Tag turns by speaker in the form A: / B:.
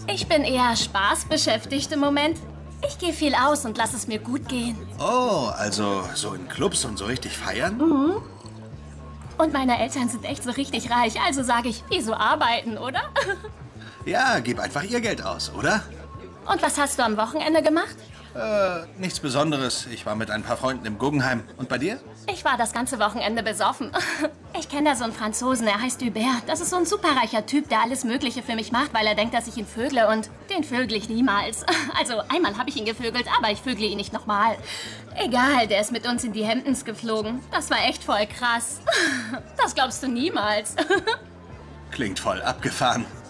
A: Ich bin eher spaßbeschäftigt im Moment. Ich gehe viel aus und lasse es mir gut gehen.
B: Oh, also so in Clubs und so richtig feiern?
A: Mhm. Und meine Eltern sind echt so richtig reich, also sage ich, wieso arbeiten, oder?
B: Ja, gib einfach ihr Geld aus, oder?
A: Und was hast du am Wochenende gemacht?
B: Nichts Besonderes. Ich war mit ein paar Freunden im Guggenheim. Und bei dir?
A: Ich war das ganze Wochenende besoffen. Ich kenne da so einen Franzosen, er heißt Hubert. Das ist so ein superreicher Typ, der alles Mögliche für mich macht, weil er denkt, dass ich ihn vögle und den vögle ich niemals. Also einmal habe ich ihn gevögelt, aber ich vögle ihn nicht nochmal. Egal, der ist mit uns in die Hamptons geflogen. Das war echt voll krass. Das glaubst du niemals.
B: Klingt voll abgefahren.